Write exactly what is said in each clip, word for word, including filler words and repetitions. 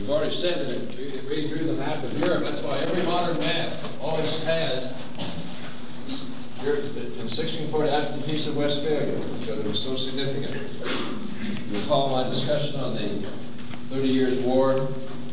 We've already said that it, it redrew the map of Europe. That's why every modern map always has Europe in sixteen forty after the Peace of Westphalia, because it was so significant. You recall my discussion on the Thirty Years' War.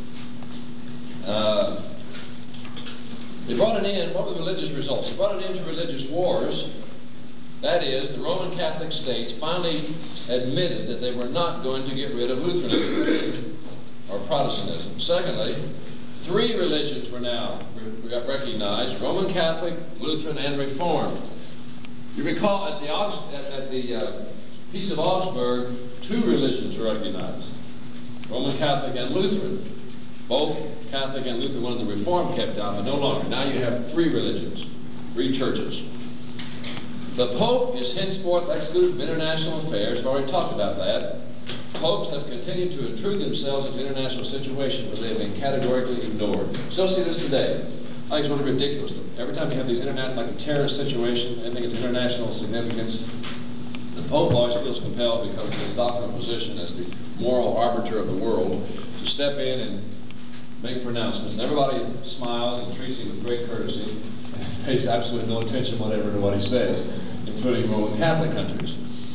Uh, they brought an end. What were the religious results? They brought an end to religious wars. That is, the Roman Catholic states finally admitted that they were not going to get rid of Lutheranism or Protestantism. Secondly, three religions were now re recognized: Roman Catholic, Lutheran, and Reformed. You recall at the, at, at the uh, Peace of Augsburg, two religions were recognized: Roman Catholic and Lutheran. Both Catholic and Lutheran, one of the Reformed kept out, but no longer. Now you have three religions, three churches. The Pope is henceforth excluded from international affairs. I've already talked about that. Popes have continued to intrude themselves into international situations where they have been categorically ignored. Still see this today. I think it's really ridiculous. Every time you have these internet, like a terrorist situation, I think it's international significance. The Pope always feels compelled, because of his doctrinal position as the moral arbiter of the world, to step in and make pronouncements. And everybody smiles and treats him with great courtesy and pays absolutely no attention whatever to what he says, including Roman Catholic countries.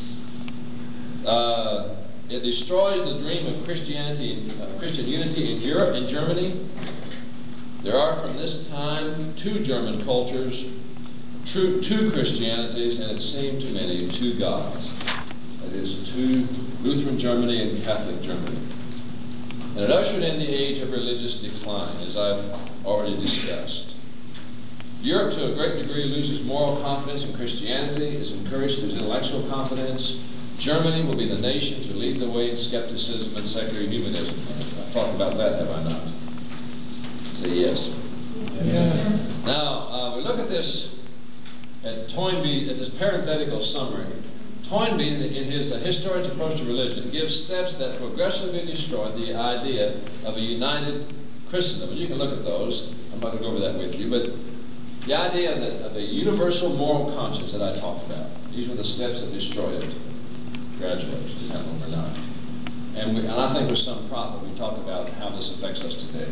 Uh, it destroys the dream of Christianity, uh, Christian unity in Europe and Germany. There are from this time two German cultures, true, two Christianities, and it seemed to many two gods. That is, two Lutheran Germany and Catholic Germany. And it ushered in the age of religious decline, as I've already discussed. Europe, to a great degree, loses moral confidence in Christianity, is encouraged to lose intellectual confidence. Germany will be the nation to lead the way in skepticism and secular humanism. I've talked about that, have I not? Say yes. Yeah. Now, uh, we look at this, at Toynbee, at this parenthetical summary. Toynbee, in his uh, Historian's Approach to Religion, gives steps that progressively destroyed the idea of a united Christendom. And you can look at those. I'm not going to go over that with you, but the idea of, the, of a universal moral conscience that I talked about, these were the steps that destroyed it gradually to step number nine. And, we, and I think with some profit, we talked about how this affects us today.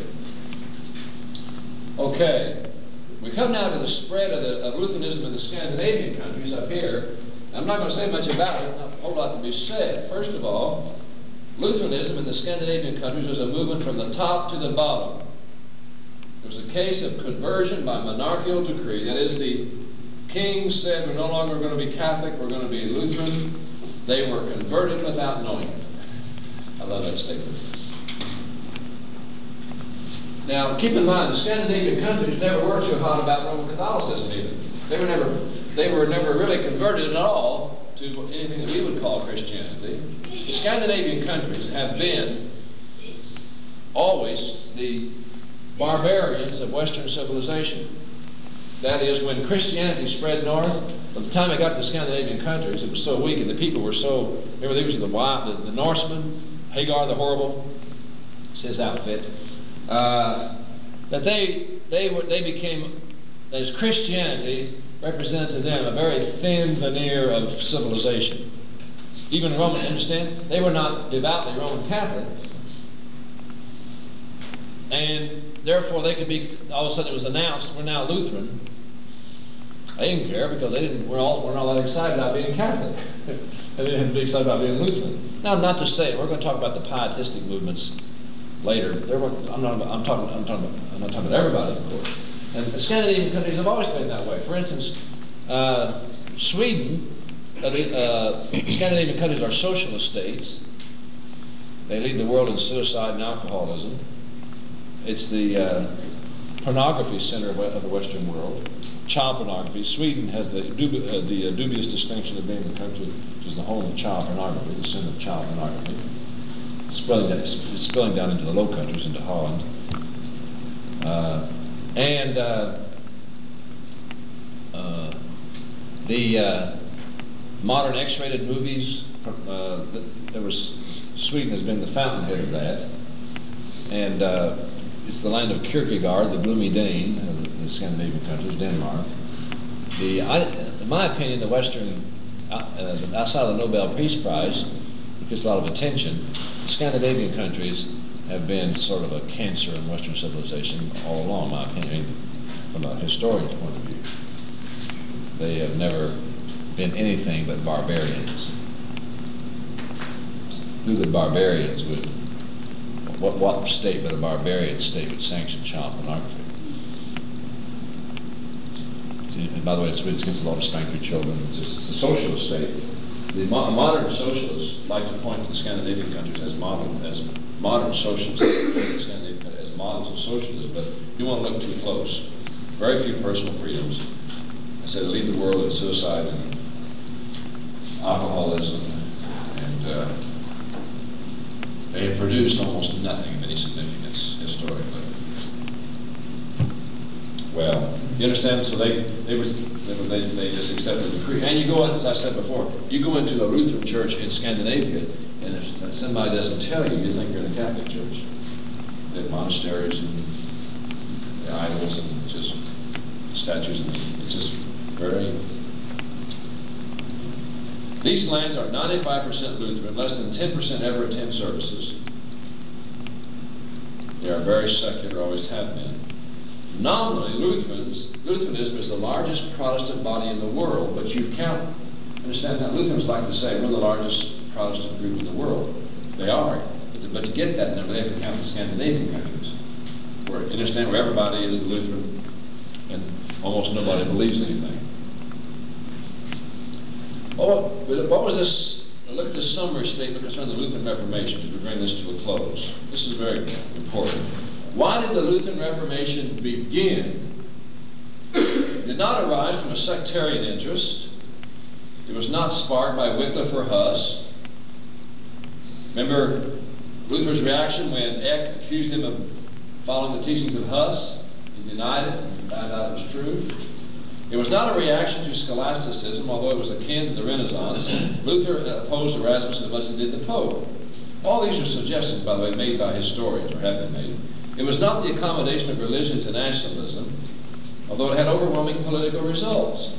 Okay, we come now to the spread of, the, of Lutheranism in the Scandinavian countries up here. I'm not going to say much about it, not a whole lot to be said. First of all, Lutheranism in the Scandinavian countries was a movement from the top to the bottom. It was a case of conversion by monarchical decree. That is, the king said, we're no longer going to be Catholic, we're going to be Lutheran. They were converted without knowing it. I love that statement. Now, keep in mind, the Scandinavian countries never were so hot about Roman Catholicism either. They were never, they were never really converted at all to anything that we would call Christianity. The Scandinavian countries have been always the barbarians of Western civilization. That is, when Christianity spread north, by the time it got to the Scandinavian countries, it was so weak and the people were so, remember, these were the, wild, the, the Norsemen, Hagar the Horrible, it's his outfit, uh, that they, they, were, they became, as Christianity represented to them a very thin veneer of civilization. Even Roman, understand, they were not devoutly Roman Catholics, and therefore they could be, all of a sudden it was announced, we're now Lutheran. They didn't care because they didn't, we're all, we're not that excited about being Catholic. They didn't be excited about being Lutheran. Now, not to say, we're going to talk about the pietistic movements later. There were, I'm, not, I'm, talking, I'm, talking about, I'm not talking about everybody, of course. And the Scandinavian countries have always been that way. For instance, uh, Sweden, uh, the uh, Scandinavian countries are socialist states. They lead the world in suicide and alcoholism. It's the uh, pornography center of, of the Western world. Child pornography. Sweden has the, dubi uh, the uh, dubious distinction of being the country which is the home of child pornography, the center of child pornography. It's spilling down, it's, it's spilling down into the Low Countries, into Holland. Uh, and uh, uh, the uh, modern X-rated movies, uh, there was, Sweden has been the fountainhead of that. And uh, it's the land of Kierkegaard, the gloomy Dane of the Scandinavian countries, Denmark. The, I, in my opinion, the Western, uh, outside of the Nobel Peace Prize, which gets a lot of attention, the Scandinavian countries have been sort of a cancer in Western civilization all along, in my opinion, from a historian's point of view. They have never been anything but barbarians. Who the barbarians would, what, what state but a barbarian state would sanction child pornography? And by the way, it's, it's against the law to spank your children. It's just the socialist state. The mo modern socialists like to point to the Scandinavian countries as modern, as modern socialists, as models of socialism, but you want to look too close. Very few personal freedoms. I said lead the world in suicide and alcoholism, and uh, they have produced almost nothing of any significance historically. Well, you understand? So they they were they, they just accepted the decree. And you go, as I said before, you go into a Lutheran church in Scandinavia, and if somebody doesn't tell you, you think you're in a Catholic church. They have monasteries and idols and just statues, and it's just very. These lands are ninety-five percent Lutheran. Less than ten percent ever attend services. They are very secular, always have been. Nominally, Lutherans, Lutheranism is the largest Protestant body in the world, but you count, understand that Lutherans like to say we're the largest Protestant group in the world. They are, but to get that number, they have to count the Scandinavian countries, where you understand where everybody is a Lutheran, and almost nobody believes anything. Oh, what was this? Look at this summary statement concerning the Lutheran Reformation as we bring this to a close. This is very important. Why did the Lutheran Reformation begin? It did not arise from a sectarian interest. It was not sparked by Wycliffe or Huss. Remember Luther's reaction when Eck accused him of following the teachings of Huss? He denied it and found out it was true. It was not a reaction to scholasticism, although it was akin to the Renaissance. Luther opposed Erasmus as much as he did the Pope. All these are suggestions, by the way, made by historians, or have been made. It was not the accommodation of religion to nationalism, although it had overwhelming political results.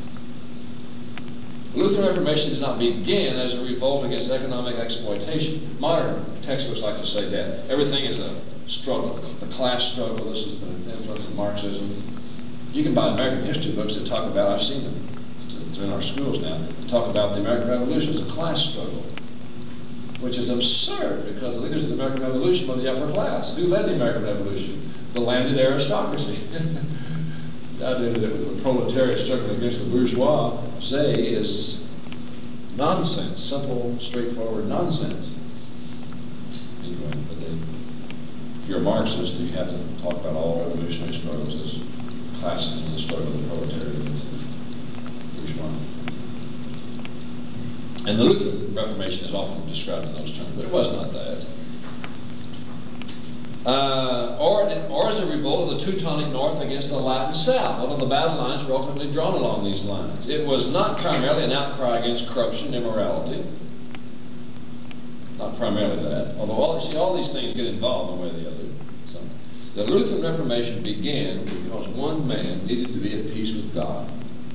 The Lutheran Reformation did not begin as a revolt against economic exploitation. Modern textbooks like to say that. Everything is a struggle, a class struggle. This is the influence of Marxism. You can buy American history books that talk about, I've seen them, it's in our schools now, that talk about the American Revolution as a class struggle, which is absurd because the leaders of the American Revolution were the upper class. Who led the American Revolution? The landed aristocracy. The idea that it was the proletariat struggling against the bourgeois, say, is nonsense, simple, straightforward nonsense. Anyway, but they, if you're a Marxist, you have to talk about all revolutionary struggles as classes in the struggle of the proletariat against the bourgeois. And the Lutheran Reformation is often described in those terms, but it was not that. Uh, or, or as a revolt of the Teutonic North against the Latin South, although the battle lines were ultimately drawn along these lines. It was not primarily an outcry against corruption and immorality. Not primarily that, although all, see, all these things get involved one way or the other. So, the Lutheran Reformation began because one man needed to be at peace with God.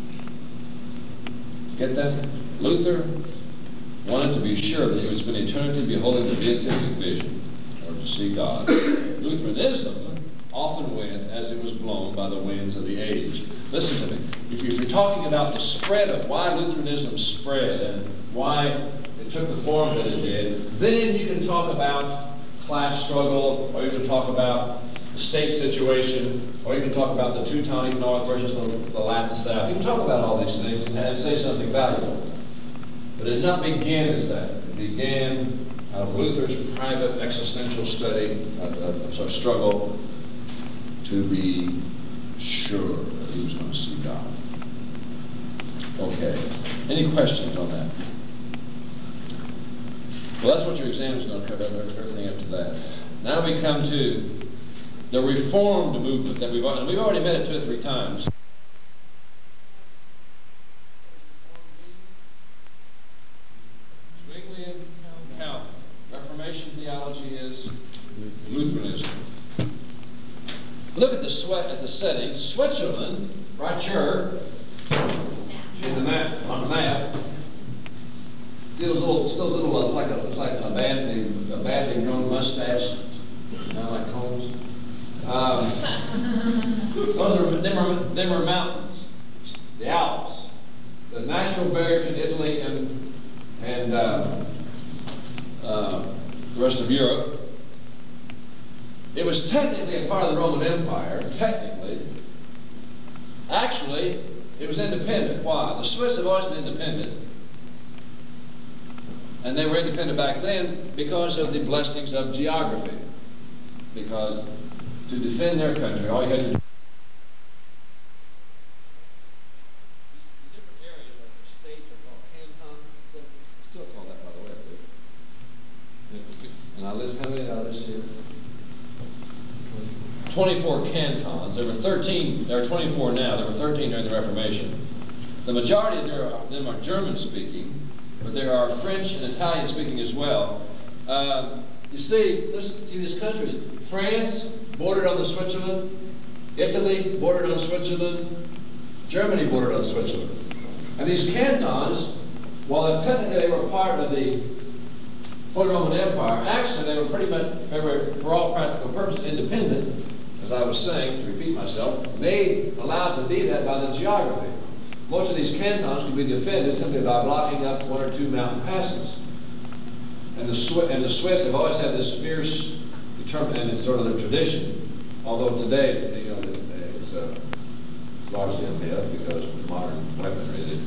Get that? Luther wanted to be sure that he would spend eternity beholding the beatific vision, or to see God. Lutheranism often went as it was blown by the winds of the age. Listen to me. If you're talking about the spread of why Lutheranism spread and why it took the form that it did, then you can talk about class struggle, or you can talk about the state situation, or you can talk about the Teutonic North versus the, the Latin South. You can talk about all these things and, and say something valuable. But it did not begin as that. It began out of Luther's private existential study, uh, uh, sort of struggle to be sure that he was going to see God. Okay. Any questions on that? Well, that's what your exam is going to cover, everything up to that. Now we come to the Reformed movement that we've, and we've already met it two or three times. Zwinglian Calvin. Reformation theology is Lutheranism. Look at the sweat at the setting. Switzerland, right here, in the map, on the map, still a little, still a little uh, like a, like a badly, a badly grown mustache. Not like cones. Um, those are, them are, them are mountains, the Alps, the natural barrier between Italy and, and uh, uh, the rest of Europe. It was technically a part of the Roman Empire, technically. Actually, it was independent. Why? The Swiss have always been independent. And they were independent back then because of the blessings of geography. Because to defend their country, all you had to do. These different areas of states are called cantons. Still, still called that, by the way, I believe. And I list, how many did I list here? twenty-four cantons. There were thirteen, there are twenty-four now. There were thirteen during the Reformation. The majority of them are German-speaking, but there are French and Italian-speaking as well. Uh, you see, listen to these countries. France bordered on the Switzerland. Italy bordered on Switzerland. Germany bordered on Switzerland. And these cantons, while technically they were part of the Holy Roman Empire, actually they were pretty much, they were, for all practical purposes, independent, as I was saying, to repeat myself, made, allowed to be that by the geography. Most of these cantons could be defended simply by blocking up one or two mountain passes. And the, Swiss, and the Swiss have always had this fierce determination, and it's sort of their tradition, although today, you know, it's, uh, it's largely a myth because with modern weaponry,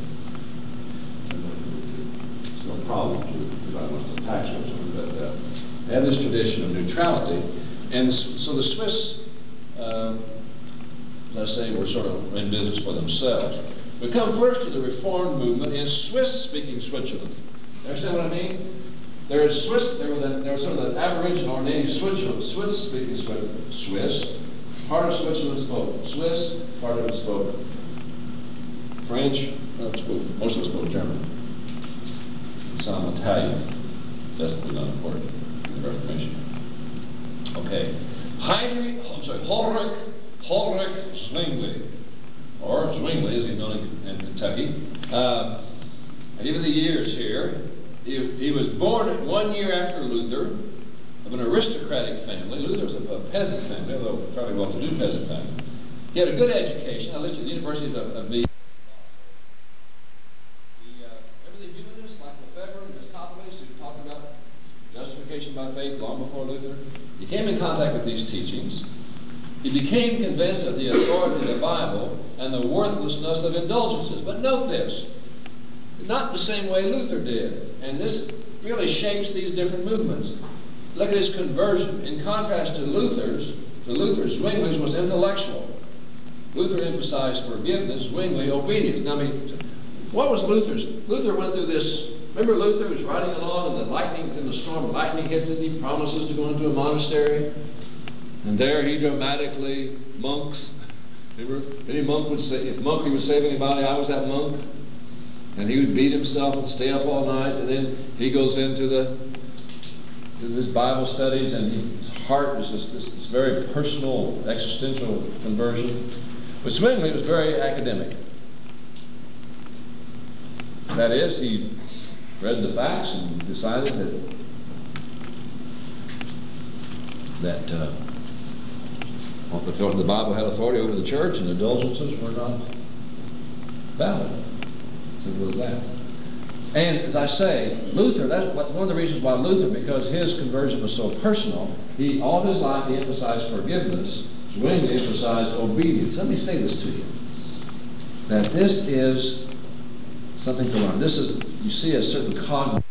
it's no problem to provide much of the tax or something, but uh, they have this tradition of neutrality. And so the Swiss, uh, as I say, were sort of in business for themselves. We come first to the Reformed movement in Swiss-speaking Switzerland. You understand what I mean? There is Swiss, there were, the, there were sort of the Aboriginal or native Switzerland, Swiss-speaking Switzerland. Swiss, part of Switzerland spoke Swiss, part of it spoke French, no, spoke, most of it spoke German, and some Italian. That's not important in the Reformation. Okay. Heinrich, I'm sorry, Ulrich, Ulrich Zwingli, or Zwingli as he's known in, in Kentucky. Uh, I give you the years here. He, he was born one year after Luther, of an aristocratic family. Luther was a, a peasant family, although a fairly well-to-do peasant family. He had a good education. I lived at the University of, of Vienna. The, uh, remember the humanists like Lefebvre and Aristotles who talked about justification by faith long before Luther? He came in contact with these teachings. He became convinced of the authority of the Bible and the worthlessness of indulgences. But note this, not the same way Luther did. And this really shapes these different movements. Look at his conversion. In contrast to Luther's, to Luther's, Zwingli's was intellectual. Luther emphasized forgiveness, Zwingli obedience. Now, I mean, what was Luther's? Luther went through this. Remember Luther was riding along and the lightning's in the storm, lightning hits it, and he promises to go into a monastery. And there he dramatically, monks, remember, any monk would say, if monk he would save anybody, I was that monk. And he would beat himself and stay up all night, and then he goes into the to his Bible studies, and he, his heart was just this, this very personal, existential conversion. But Zwingli was very academic. That is, he read the facts and decided that that uh, well, the, the Bible had authority over the church, and indulgences were not valid. Simple as that. And as I say, Luther, that's one of the reasons why Luther, because his conversion was so personal, he all his life he emphasized forgiveness. Zwingli emphasized obedience. Let me say this to you. That this is something to learn. This is, you see a certain cognitive.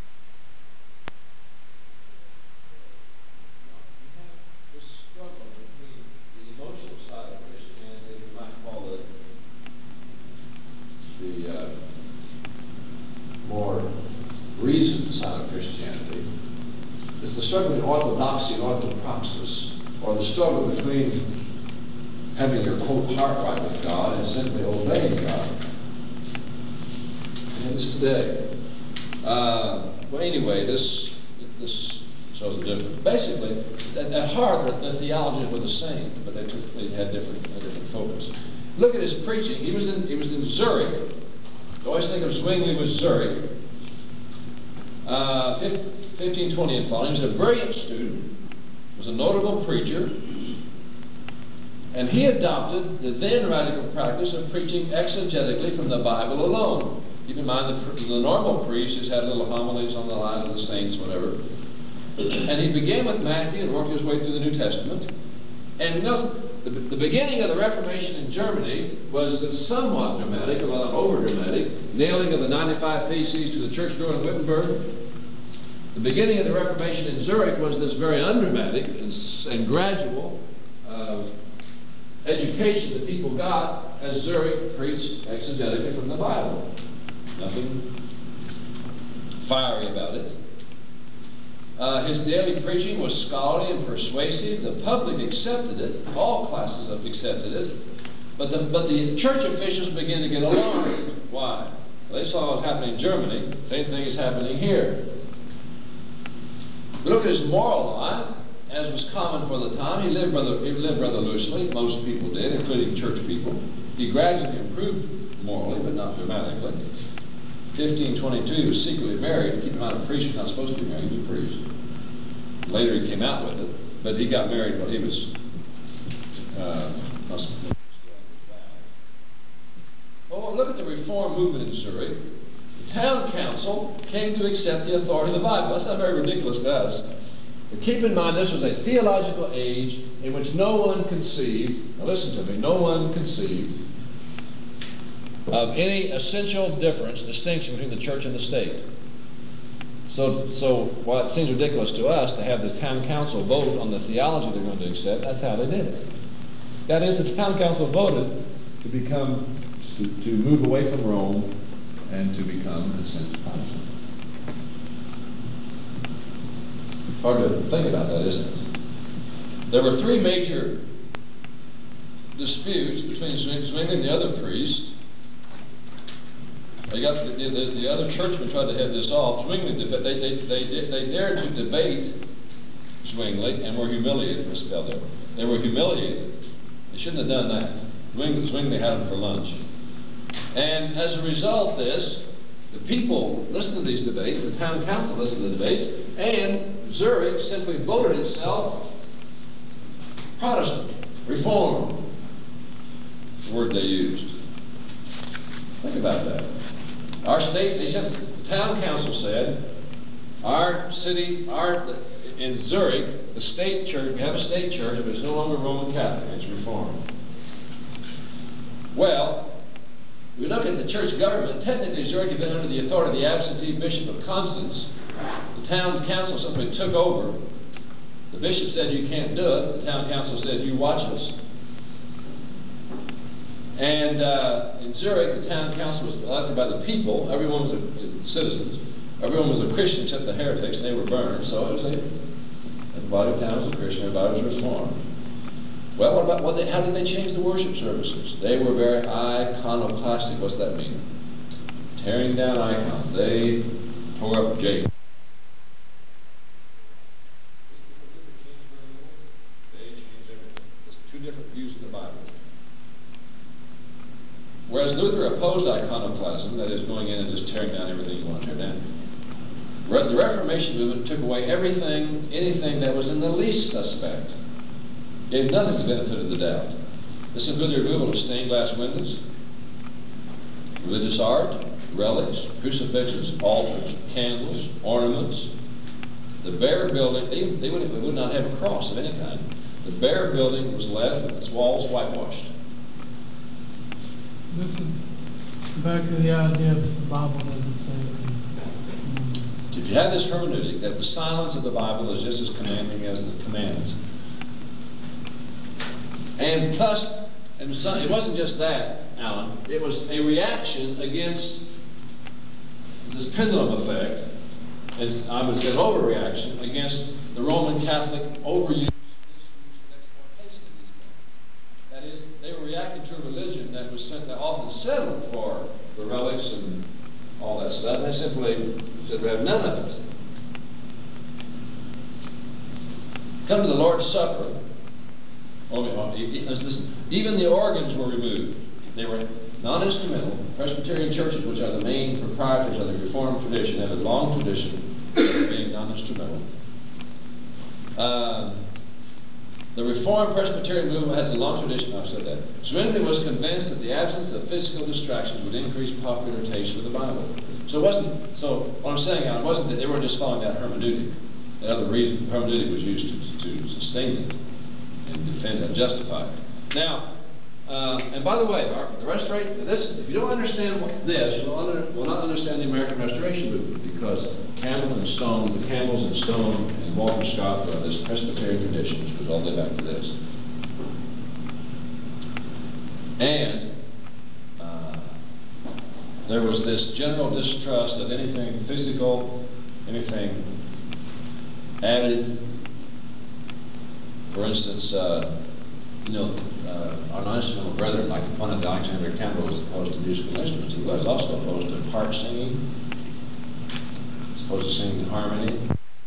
Reason side of Christianity. It's the struggle between orthodoxy and orthopraxis, or the struggle between having your quote heart right with God and simply obeying God. And it's today. Uh, well, anyway, this this shows the difference. Basically, at, at heart, the, the theologies were the same, but they, took, they had different, a different focus. Look at his preaching. He was in he was in Zurich. I always think of Zwingli with Zurich. Uh, fifteen twenty and following. He was a brilliant student. was a notable preacher, and he adopted the then radical practice of preaching exegetically from the Bible alone. Keep in mind, the, the normal priest just had little homilies on the lives of the saints, whatever. And he began with Matthew and worked his way through the New Testament. And you know, the, the beginning of the Reformation in Germany was somewhat dramatic, a lot over dramatic, nailing of the ninety-five Theses to the church door in Wittenberg. The beginning of the Reformation in Zurich was this very undramatic and, and gradual uh, education that people got as Zurich preached exegetically from the Bible. Nothing fiery about it. Uh, his daily preaching was scholarly and persuasive. The public accepted it. All classes have accepted it. But the, but the church officials began to get alarmed. Why? Well, they saw what was happening in Germany. Same thing is happening here. We look at his moral life, as was common for the time. He lived rather, he lived rather loosely. Most people did, including church people. He gradually improved morally, but not dramatically. fifteen twenty-two, he was secretly married. Keep in mind, a priest was not supposed to be married. He was a priest. Later he came out with it, but he got married while he was uh, not well, look at the reform movement in Zurich. The town council came to accept the authority of the Bible. That's not very ridiculous to us. But keep in mind, this was a theological age in which no one conceived, now listen to me, no one conceived of any essential difference, distinction between the church and the state. So, so while it seems ridiculous to us to have the town council vote on the theology they're going to accept, that's how they did it. That is, the town council voted to become, to, to move away from Rome and to become a sense Protestant. Hard to think about that, isn't it? There were three major disputes between Zwingli and the other priest. They got the, the, the other churchmen tried to head this off. Zwingli, they, they, they, they, they dared to debate Zwingli and were humiliated. Misspelled there. They were humiliated. They shouldn't have done that. Zwingli, Zwingli had them for lunch. And as a result of this, the people listened to these debates, the town council listened to the debates, and Zurich simply voted itself Protestant, Reformed. That's the word they used. Think about that. Our state, they said, the town council said, our city, our, in Zurich, the state church, we have a state church, but it's no longer Roman Catholic, it's Reformed. Well, we look at the church government. Technically, Zurich had been under the authority of the absentee Bishop of Constance. The town council simply took over. The bishop said, you can't do it. The town council said, you watch us. And uh, in Zurich, the town council was elected by the people. Everyone was a, citizens. Everyone was a Christian except the heretics, and they were burned. So it was a, everybody in town was a Christian, everybody was Reformed. Well, what about what they, how did they change the worship services? They were very iconoclastic. What's that mean? Tearing down icons. They tore up Jacob. They changed everything. There's two different views of the Bible. Whereas Luther opposed iconoclasm, that is going in and just tearing down everything you want to tear down. The Reformation movement took away everything, anything that was in the least suspect. Gave nothing the benefit of the doubt. This included the removal of stained glass windows, religious art, relics, crucifixes, altars, candles, ornaments. The bare building, they, they, would, they would not have a cross of any kind. The bare building was left with its walls whitewashed. This is back to the idea of the Bible doesn't say. If you have this hermeneutic that the silence of the Bible is just as commanding as the commands. And plus, and so, it wasn't just that, Alan. It was a reaction against this pendulum effect, and I would say an overreaction against the Roman Catholic overuse of exploitation of these things. That is, they were reacting to a religion that was that often settled for the relics and all that stuff, and they simply said we have none of it. Come to the Lord's Supper. Oh, listen, even the organs were removed. They were non-instrumental. Presbyterian churches, which are the main proprietors of the Reformed tradition, have a long tradition of being non-instrumental. Uh, The Reformed Presbyterian movement has a long tradition. I've said that. Zwingli was convinced that the absence of physical distractions would increase popular taste for the Bible. So it wasn't. So what I'm saying, it wasn't that they were just following that hermeneutic. Another reason hermeneutic was used to, to sustain it and defend and justify it. Now, uh, and by the way, our, the restoration. This, if you don't understand what, this, you will, under, will not understand the American Restoration movement, because Campbell and Stone, the Campbells and Stone and Walter Scott are this Presbyterian tradition, which goes all the way back to this. And uh, there was this general distrust of anything physical, anything added. For instance, uh, you know, uh, our non-instrumental brethren, like the pundit Alexander Campbell, was opposed to musical instruments. He was also opposed to part singing. He was opposed to singing in harmony.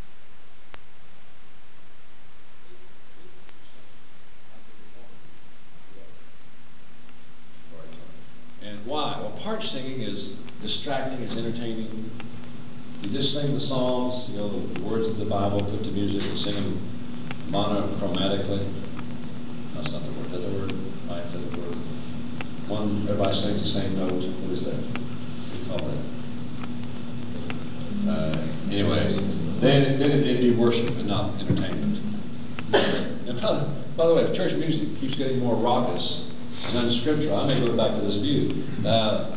And why? Well, part singing is distracting, it's entertaining. You just sing the songs, you know, the words of the Bible, put to music, and sing them monochromatically. That's not the word. Is that the word? Right, that's the word. One, everybody sings the same note. What is that? What do you call that? Uh, anyways, then, then it'd be worship and not entertainment. And by, by the way, if church music keeps getting more raucous and unscriptural, I may go back to this view. Uh,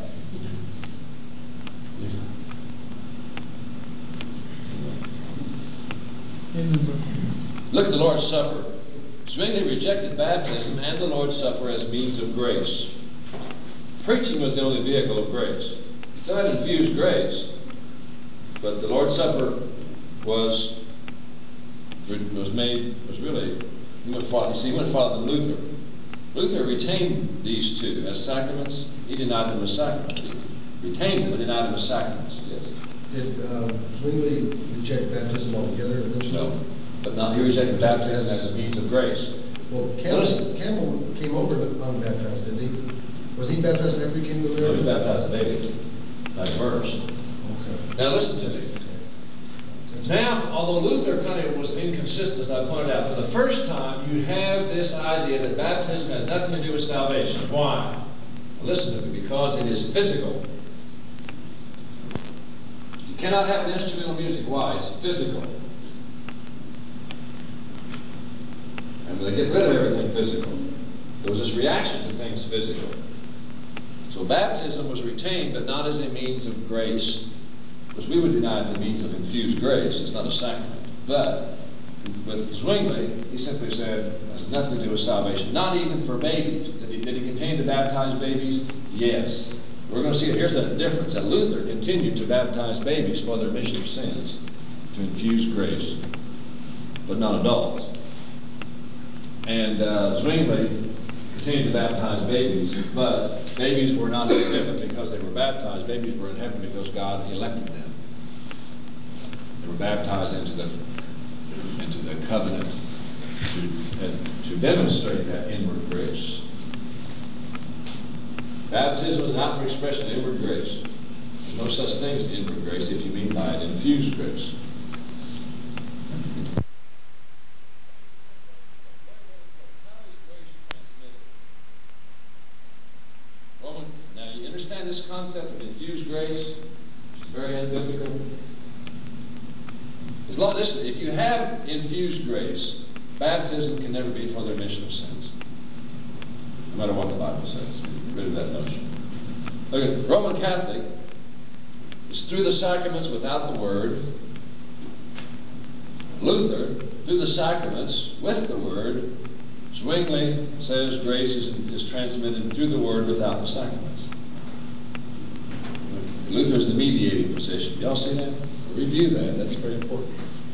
Look at the Lord's Supper. Zwingli rejected baptism and the Lord's Supper as means of grace. Preaching was the only vehicle of grace. He still had infused grace, but the Lord's Supper was was made was really he went farther. See, he went farther than Luther. Luther retained these two as sacraments. He denied them as sacraments. He retained them and denied them as sacraments. Yes. Did uh, Zwingli reject baptism altogether? No, but now he rejected baptism as a means of grace. Well, Campbell, Campbell came over unbaptized, didn't he? Was he baptized after he came to No, he America? was baptized a baby, like verse. Okay. Now listen to me. Now, although Luther kind of was inconsistent, as I pointed out, for the first time you have this idea that baptism has nothing to do with salvation. Why? Well, listen to me, because it is physical. You cannot have an instrumental music. Why? It's physical. And when they get rid of everything physical, there was this reaction to things physical. So baptism was retained, but not as a means of grace, which we would deny as a means of infused grace. It's not a sacrament. But with Zwingli, he simply said it has nothing to do with salvation, not even for babies. Did he, did he continue to baptize babies? Yes. We're going to see it. Here's the difference. That Luther continued to baptize babies for their remission of sins, to infuse grace, but not adults. And uh, Zwingli continued to baptize babies, but babies were not in heaven because they were baptized. Babies were in heaven because God elected them. They were baptized into the into the covenant to, and to demonstrate that inward grace. Baptism is an outward expression of inward grace. There's no such thing as inward grace if you mean by it infused grace. Now you understand this concept of infused grace? It's very unbiblical. As long, listen, if you have infused grace, baptism can never be for the remission of sins. No matter what the Bible says. Get rid of that notion. Okay, Roman Catholic is through the sacraments without the word. Luther, through the sacraments with the word. Zwingli says grace is, is transmitted through the word without the sacraments. Luther's the mediating position. Y'all see that? Review that. That's very important.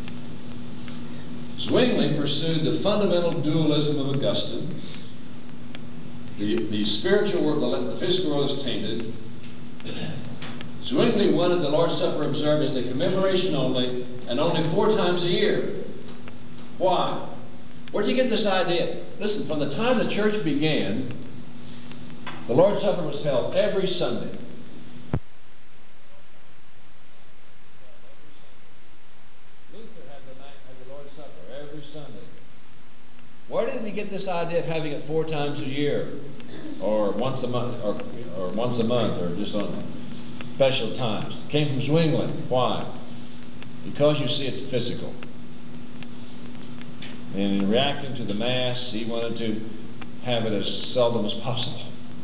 Zwingli pursued the fundamental dualism of Augustine. The, the spiritual world, the physical world is tainted. Zwingli wanted the Lord's Supper observed as a commemoration only, and only four times a year. Why? Where did you get this idea? Listen, from the time the church began, the Lord's Supper was held every Sunday. Luther had the, night, had the Lord's Supper every Sunday. Where did did he get this idea of having it four times a year, or once a month, or, or once a month, or just on special times? It came from Zwingli. Why? Because you see, it's physical. And in reacting to the Mass, he wanted to have it as seldom as possible.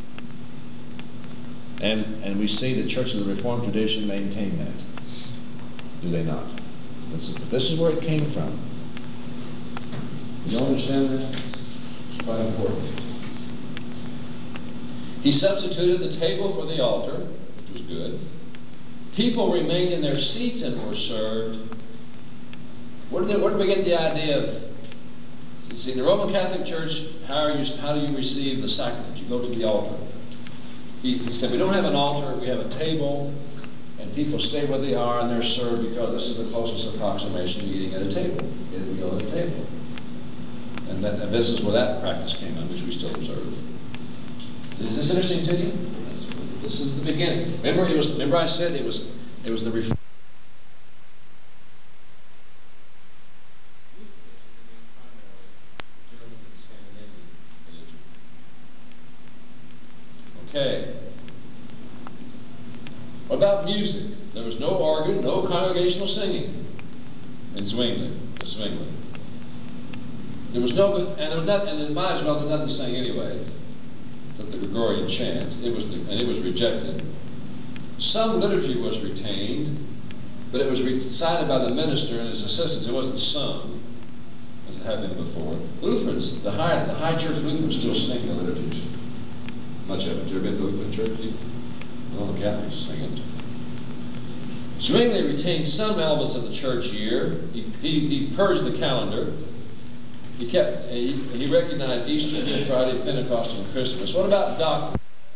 And, and we see the Church of the Reformed tradition maintain that. Do they not? This is, this is where it came from. You understand this? It's quite important. He substituted the table for the altar, which was good. People remained in their seats and were served. Where did, they, where did we get the idea of? You see, in the Roman Catholic Church, how, are you, how do you receive the sacrament? You go to the altar. He, he said, we don't have an altar, we have a table, and people stay where they are and they're served because this is the closest approximation to eating at a table. We go at a table. And, that, and this is where that practice came in, which we still observe. Is this interesting to you? This is the beginning. Remember, it was. Remember, I said it was. It was the. Ref Okay. What about music? There was no organ, no congregational singing in Zwingli. Zwingli. There was no, and there was not, and in my well, there was nothing to sing anyway. The Gregorian chant, it was, and it was rejected. Some liturgy was retained, but it was recited by the minister and his assistants. It wasn't sung, as it had been before. Lutherans, the high, the high church Lutherans still sing the liturgies. Much of it. You ever been to Lutheran church? All the Catholics sing it. Zwingli retained some elements of the church year. He, he, he purged the calendar. He kept, he, he recognized Easter, Good Friday, Pentecost, and Christmas. What about doctrine?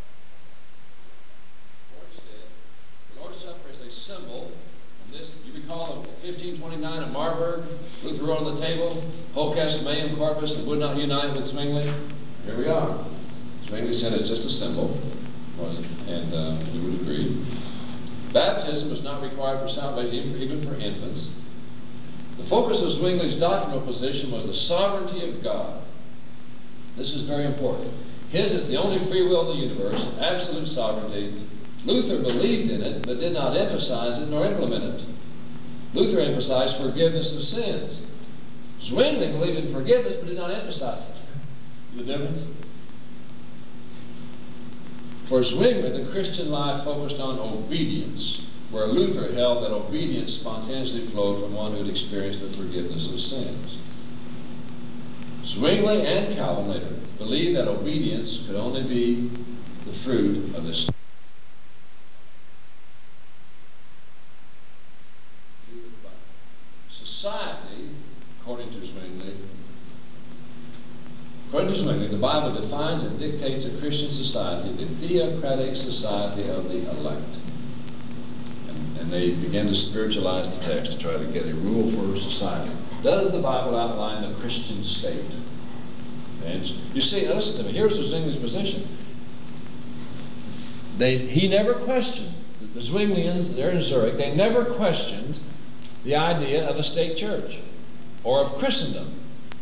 The Lord's Supper is a symbol. And this, you recall fifteen twenty-nine at Marburg, Luther wrote on the table, hoc est meum corpus, and would not unite with Zwingli. Here we are. Zwingli said it's just a symbol, and uh, we would agree. Baptism is not required for salvation, even for infants. The focus of Zwingli's doctrinal position was the sovereignty of God. This is very important. His is the only free will in the universe, absolute sovereignty. Luther believed in it, but did not emphasize it nor implement it. Luther emphasized forgiveness of sins. Zwingli believed in forgiveness, but did not emphasize it. The difference? For Zwingli, the Christian life focused on obedience, where Luther held that obedience spontaneously flowed from one who had experienced the forgiveness of sins. Zwingli and Calvin later believed that obedience could only be the fruit of this. Society, according to Zwingli, according to Zwingli, the Bible defines and dictates a Christian society, the theocratic society of the elect. And they begin to spiritualize the text to try to get a rule for society. Does the Bible outline the Christian state? And you see, listen to me, here's Zwingli's position. They, he never questioned, the Zwinglians, they're in Zurich, they never questioned the idea of a state church or of Christendom.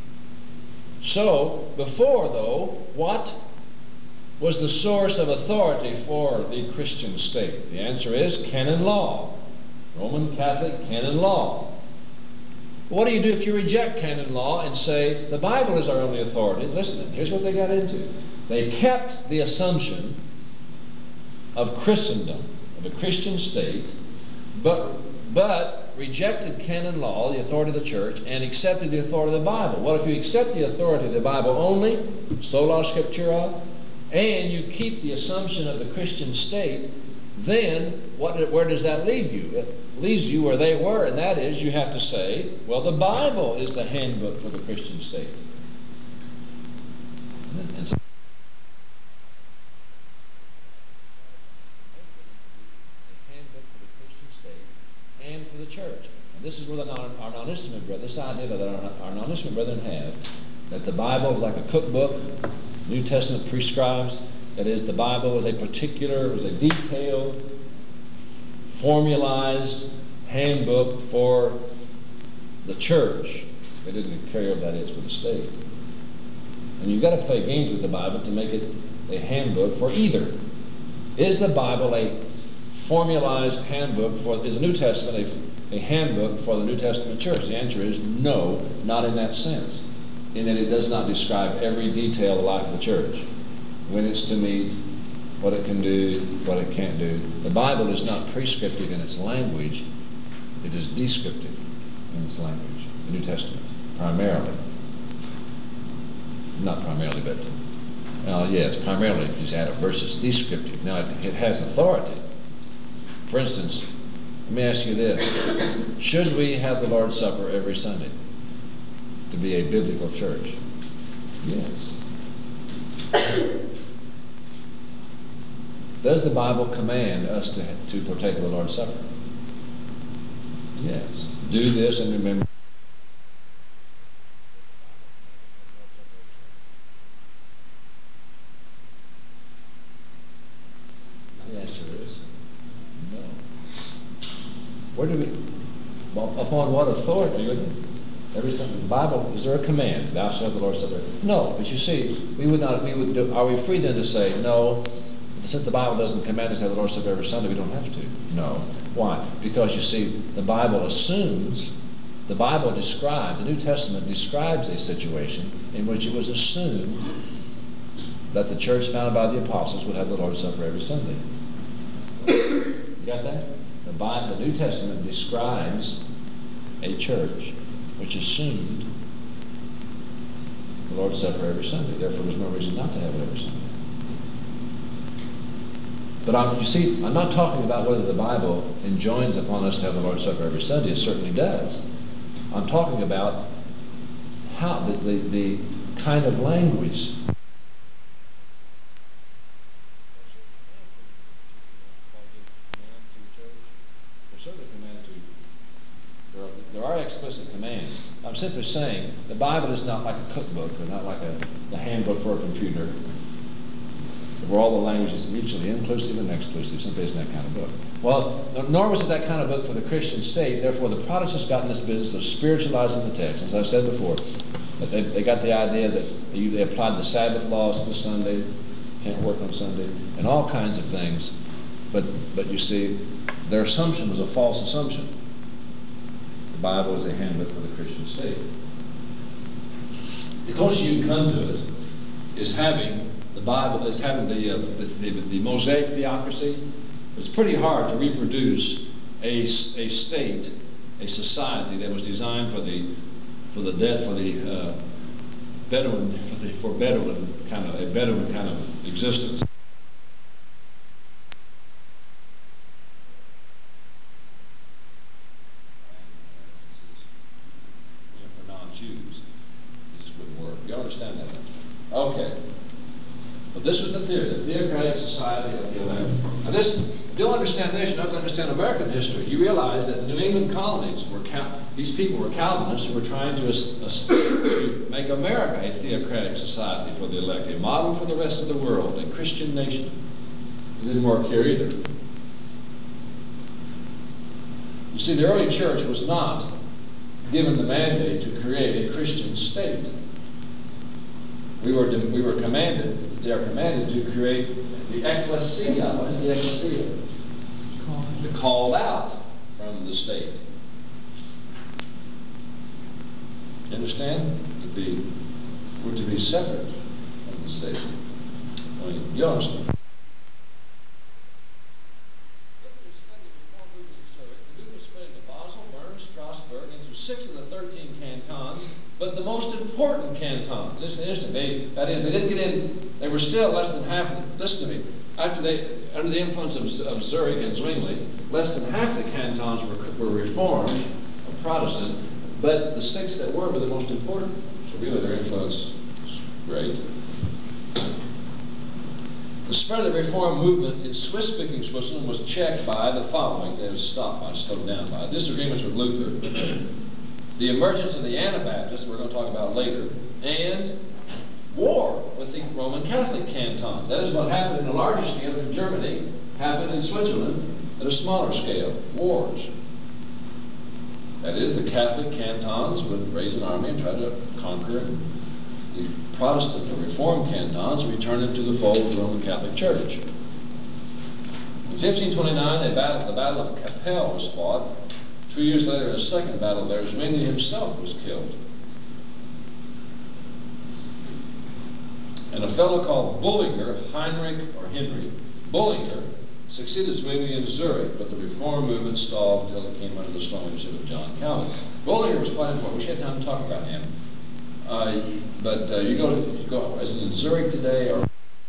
So, before though, what was the source of authority for the Christian state? The answer is canon law. Roman Catholic canon law. What do you do if you reject canon law and say, the Bible is our only authority? Listen, here's what they got into. They kept the assumption of Christendom, of a Christian state, but, but rejected canon law, the authority of the church, and accepted the authority of the Bible. Well, if you accept the authority of the Bible only, sola scriptura, and you keep the assumption of the Christian state, then what, where does that leave you? It leaves you where they were, and that is you have to say, well, the Bible is the handbook for the Christian state. And so, the handbook for the Christian state and for the church. And this is where the non, our non-instrument brethren, this idea that our, our non-instrument brethren have, that the Bible is like a cookbook, New Testament prescribes, that is, the Bible was a particular, was a detailed, formalized handbook for the church. They didn't carry over that is for the state. And you've got to play games with the Bible to make it a handbook for either. Is the Bible a formalized handbook for, is the New Testament a, a handbook for the New Testament church? The answer is no, not in that sense, in that it does not describe every detail of the life of the church. When it's to meet, what it can do, what it can't do. The Bible is not prescriptive in its language, it is descriptive in its language. The New Testament, primarily. Not primarily, but, well, yes, primarily if you just add a verse, it's descriptive. Now, it, it has authority. For instance, let me ask you this. Should we have the Lord's Supper every Sunday to be a biblical church? Yes. Does the Bible command us to, to partake of the Lord's Supper? Yes. Do this and remember. The answer is no. Where do we, well, upon what authority? Every Sunday, the Bible, is there a command? Thou shalt have the Lord's Supper. No, but you see, we would not, we would do, are we free then to say, no, since the Bible doesn't command us to have the Lord's Supper every Sunday, we don't have to? No. Why? Because you see, the Bible assumes, the Bible describes, the New Testament describes a situation in which it was assumed that the church founded by the apostles would have the Lord's Supper every Sunday. You got that? The Bible, the New Testament describes a church which assumed the Lord's Supper every Sunday. Therefore, there's no reason not to have it every Sunday. But I'm, you see, I'm not talking about whether the Bible enjoins upon us to have the Lord's Supper every Sunday. It certainly does. I'm talking about how the, the, the kind of language. There are explicit commands. I'm simply saying the Bible is not like a cookbook or not like a, the handbook for a computer, where all the language is mutually inclusive and exclusive. Simply isn't that kind of book. Well, nor was it that kind of book for the Christian state. Therefore, the Protestants got in this business of spiritualizing the text. As I said before, that they, they got the idea that they, they applied the Sabbath laws to the Sunday, can't work on Sunday, and all kinds of things. But, but you see, their assumption was a false assumption. The Bible is a handbook for the Christian state. The closest you can come to it is having the Bible, is having the, uh, the, the, the Mosaic theocracy. It's pretty hard to reproduce a, a state, a society that was designed for the for the dead for the uh, Bedouin for the for Bedouin kind of a Bedouin kind of existence. For non-Jews, this wouldn't work. You understand that? Okay. But this was the theory, the theocratic society of the elect. Now this, if you'll understand this, you don't understand American history. You realize that the New England colonies were, Cal these people were Calvinists who were trying to, to make America a theocratic society for the elect, a model for the rest of the world, a Christian nation. It didn't work here either. You see, the early church was not given the mandate to create a Christian state. We were, we were commanded, they are commanded to create the ecclesia. What is the ecclesia? Called. The called out from the state. You understand? To be, we're to be separate from the state. I mean, you understand? Six of the thirteen cantons, but the most important cantons. This is interesting. They, that is, they didn't get in. They were still less than half. Of, listen to me. After they, under the influence of, of Zurich and Zwingli, less than half of the cantons were, were Reformed, or Protestant. But the six that were were the most important. So really, their influence is great. The spread of the Reform movement in Swiss-speaking Switzerland was checked by the following. They was stopped by, slowed down by disagreements with Luther. The emergence of the Anabaptists, we're going to talk about later, and war with the Roman Catholic cantons. That is what happened in a larger scale in Germany, happened in Switzerland at a smaller scale, wars. That is, the Catholic cantons would raise an army and try to conquer and the Protestant or Reformed cantons, returned them to the fold of the Roman Catholic Church. In fifteen twenty-nine, a battle, the Battle of Capel was fought. Two years later, in a second battle there, Zwingli himself was killed. And a fellow called Bullinger, Heinrich or Henry Bullinger, succeeded Zwingli in Zurich, but the Reform movement stalled until it came under the strong leadership of John Calvin. Bullinger was quite important. We should have time to talk about him. Uh, but uh, you go to, you go, is it in Zurich today, or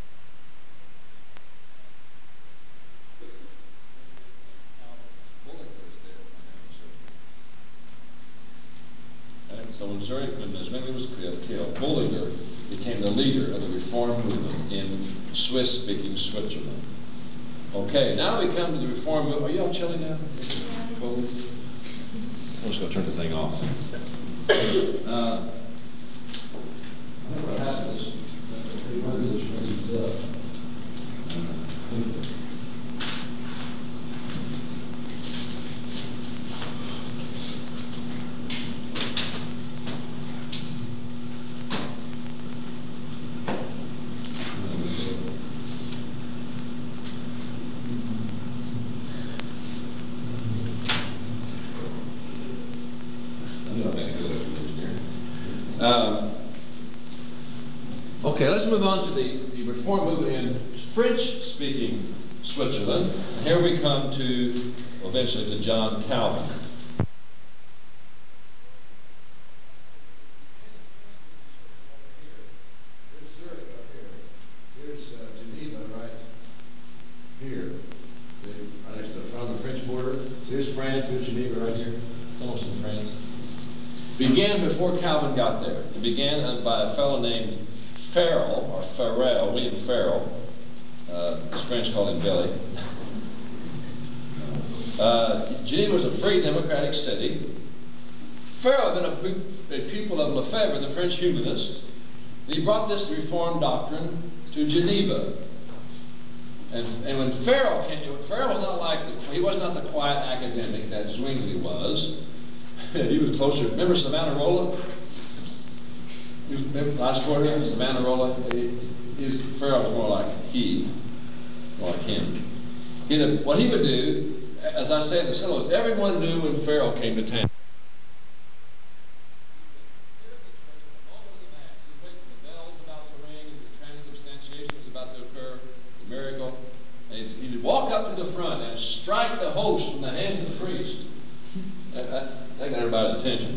so in Zurich, when Zwingli was killed, Bullinger became the leader of the Reform movement in Swiss-speaking Switzerland. Okay, now we come to the Reform movement. Are y'all chilly now? Cold? I'm just going to turn the thing off. Uh, I don't know what happened. This, this up. Um, okay, let's move on to the, the Reform movement in French-speaking Switzerland. And here we come to, well, eventually, to John Calvin. Here's Zurich right here. Here's uh, Geneva right here. Right next to the front of the French border. Here's France, here's Geneva right here. Almost in France. Began before Calvin got there. It began by a fellow named Farel, or Farel, William Farel. Uh, the French called him Billy. Uh, Geneva was a free democratic city. Farel had been a, a pupil of Lefebvre, the French humanist. And he brought this Reformed doctrine to Geneva. And, and when Farel came, Farel was not like, the, he was not the quiet academic that Zwingli was. He was closer. Remember Savonarola? Remember last quarter, Savonarola? He, he was, Farel was more like he, more like him. He did, what he would do, as I say in the syllabus, everyone knew when Farel came to town. The bells about to ring, and the transubstantiation was about to occur, the miracle. And he'd walk up to the front and strike the host from the hands of the priest. That, that, that got everybody's attention.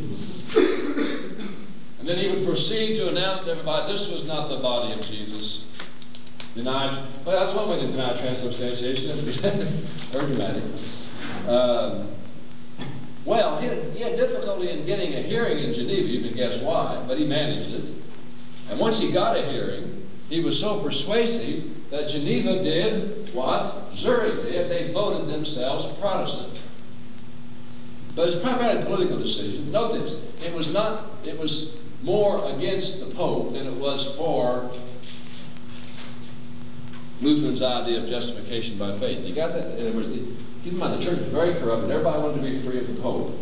And then he would proceed to announce to everybody this was not the body of Jesus. Denied, well, that's one way to deny transubstantiation. That's very dramatic. Um, well, he had, he had difficulty in getting a hearing in Geneva. You can guess why, but he managed it. And once he got a hearing, he was so persuasive that Geneva did what Zurich did. They voted themselves Protestant. But it's primarily a political decision. Note this, it was not, it was more against the Pope than it was for Luther's idea of justification by faith. You got that? It was the, keep in mind, the church was very corrupt, and everybody wanted to be free of the Pope.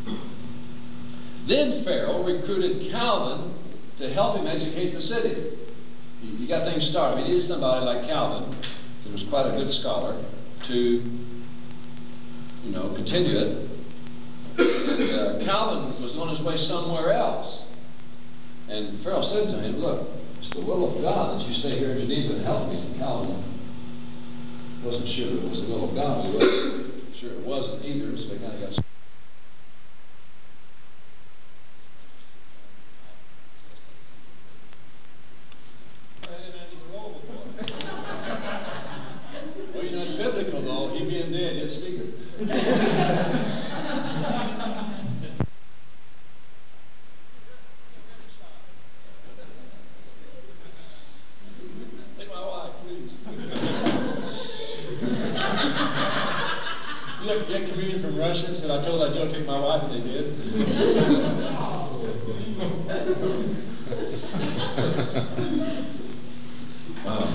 Then Farel recruited Calvin to help him educate the city. He, he got things started. He needed somebody like Calvin, who was quite a good scholar, to, you know, continue it. And uh, Calvin was on his way somewhere else. And Farel said to him, look, it's the will of God that you stay here in Geneva and help me. And Calvin wasn't sure it was the will of God. He wasn't sure it wasn't either, so he kind of got... Well, you know, it's biblical, though. He being dead, yet speaking. Get communion from Russia, said I told that Joe to take my wife, and they did. Wow.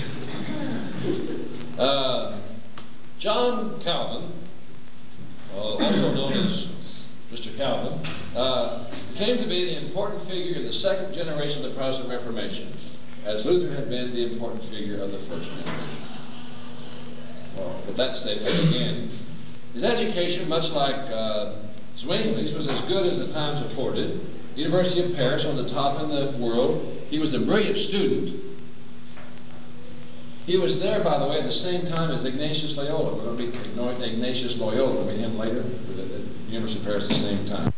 Uh, John Calvin, uh, also known as Mister Calvin, uh, came to be the important figure in the second generation of the Protestant Reformation, as Luther had been the important figure of the first generation. Well, with that statement again, his education, much like uh, Zwingli's, was as good as the times afforded. University of Paris, on the top in the world. He was a brilliant student. He was there, by the way, at the same time as Ignatius Loyola. We're going to be ignoring Ignatius Loyola. We'll meet him later at the University of Paris at the same time.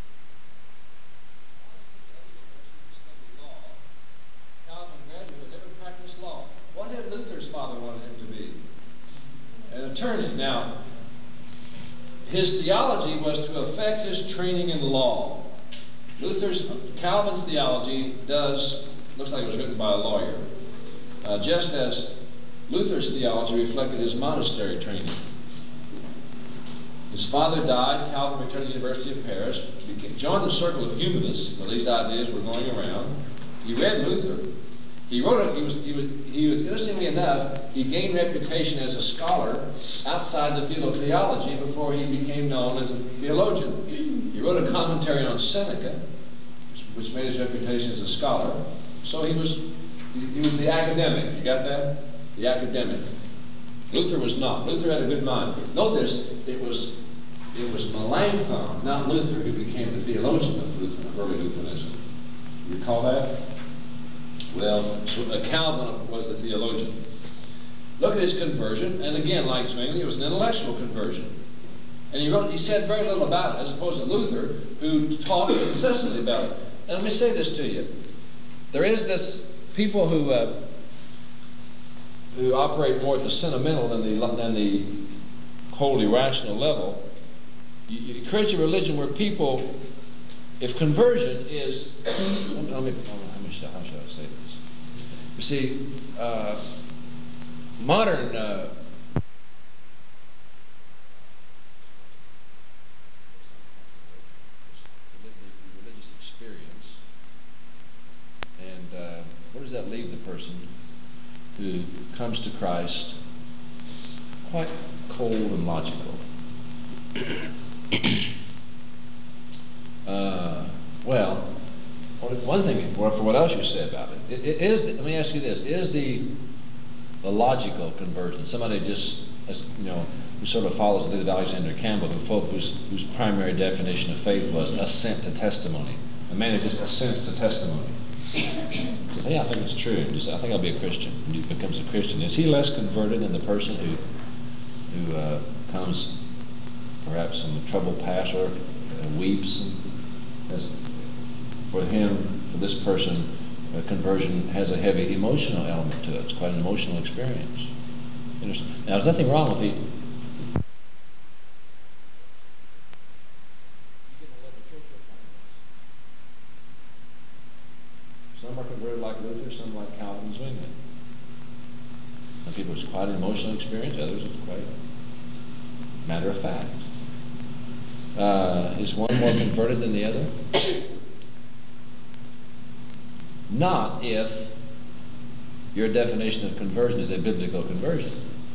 Calvin graduated, never practiced law. What did Luther's father want him to be? An attorney. Now, his theology was to affect his training in law. Luther's, Calvin's theology does, looks like it was written by a lawyer, uh, just as Luther's theology reflected his monastery training. His father died, Calvin returned to the University of Paris, became, joined the circle of humanists, where these ideas were going around. He read Luther. He wrote it, he was, he was, he was, interestingly enough, he gained reputation as a scholar outside the field of theology before he became known as a theologian. He wrote a commentary on Seneca, which made his reputation as a scholar. So he was, he, he was the academic. You got that? The academic. Luther was not. Luther had a good mind. Notice it was it was Melanchthon, not Luther, who became the theologian of Luther, of early Lutheranism. You recall that? Well, so, uh, Calvin was the theologian. Look at his conversion, and again, like Zwingli, it was an intellectual conversion. And he wrote, he said very little about it, as opposed to Luther, who talked incessantly about it. And let me say this to you. There is this, people who uh, who operate more at the sentimental than the, than the wholly rational level. You, you create a religion where people, if conversion is, let me, let me, how should I say this? You see, uh, modern uh, religious experience, and uh, where does that leave the person who comes to Christ quite cold and logical? uh, well, one thing, for what else you say about it, it, it is, let me ask you this, is the, the logical conversion, somebody just, you know, who sort of follows David Alexander Campbell, who folk whose, whose primary definition of faith was assent to testimony, a man who just assents to testimony. Says, hey, I think it's true, just, I think I'll be a Christian, and he becomes a Christian. Is he less converted than the person who, who uh, comes perhaps from a troubled past, or uh, weeps and has, for him, for this person, uh, conversion has a heavy emotional element to it. It's quite an emotional experience. Now, there's nothing wrong with the. Some are converted like Luther, some like Calvin and Zwingli. Some people it's quite an emotional experience, others it's quite matter of fact. Uh, is one more converted than the other? Not if your definition of conversion is a biblical conversion.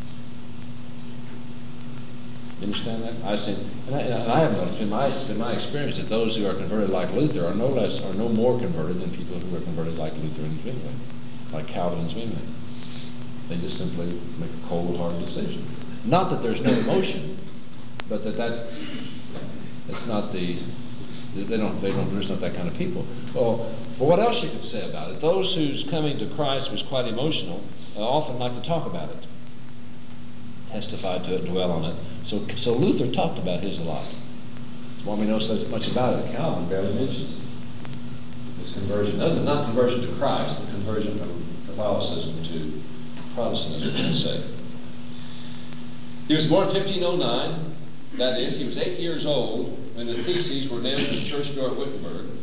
You understand that? I see, and I, and I have noticed in my in my experience that those who are converted like Luther are no less, are no more converted than people who are converted like Luther and Zwingli, like Calvin and Zwingli. They just simply make a cold, hard decision. Not that there's no emotion, but that that's that's not the. They don't, they don't, there's not that kind of people. Well, for what else you could say about it, those whose coming to Christ was quite emotional uh, often like to talk about it, testify to it, dwell on it. So, so Luther talked about his a lot. That's why we know so much about it. Calvin barely mentions it. His conversion, not conversion to Christ, but conversion from Catholicism to Protestantism, let's say. He was born in fifteen oh nine. That is, he was eight years old when the theses were nailed to the church door at Wittenberg. His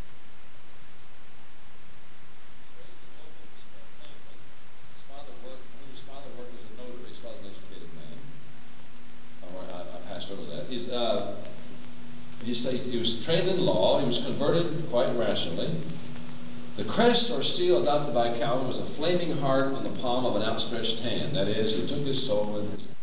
father worked, his father worked as a notary, his father was an educated man. All right, I, I passed over that. He's, uh, he's, he was trained in law, he was converted quite rationally. The crest or seal adopted by Calvin was a flaming heart on the palm of an outstretched hand. That is, he took his soul in his hand.